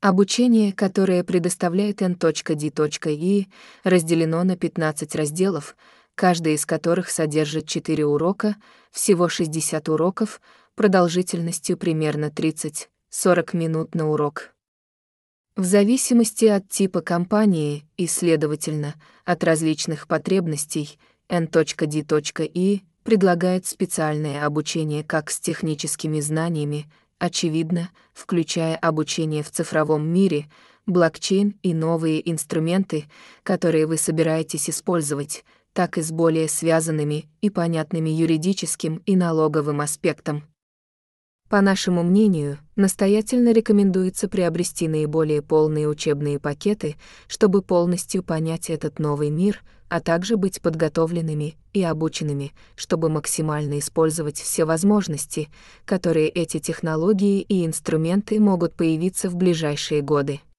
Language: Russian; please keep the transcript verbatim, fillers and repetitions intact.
Обучение, которое предоставляет эн точка ди точка ай, разделено на пятнадцать разделов, каждый из которых содержит четыре урока, всего шестьдесят уроков, продолжительностью примерно тридцать-сорок минут на урок. В зависимости от типа компании и, следовательно, от различных потребностей, эн точка ди точка ай предлагает специальное обучение как с техническими знаниями, очевидно, включая обучение в цифровом мире, блокчейн и новые инструменты, которые вы собираетесь использовать, так и с более связанными и понятными юридическим и налоговым аспектом. По нашему мнению, настоятельно рекомендуется приобрести наиболее полные учебные пакеты, чтобы полностью понять этот новый мир, а также быть подготовленными и обученными, чтобы максимально использовать все возможности, которые эти технологии и инструменты могут появиться в ближайшие годы.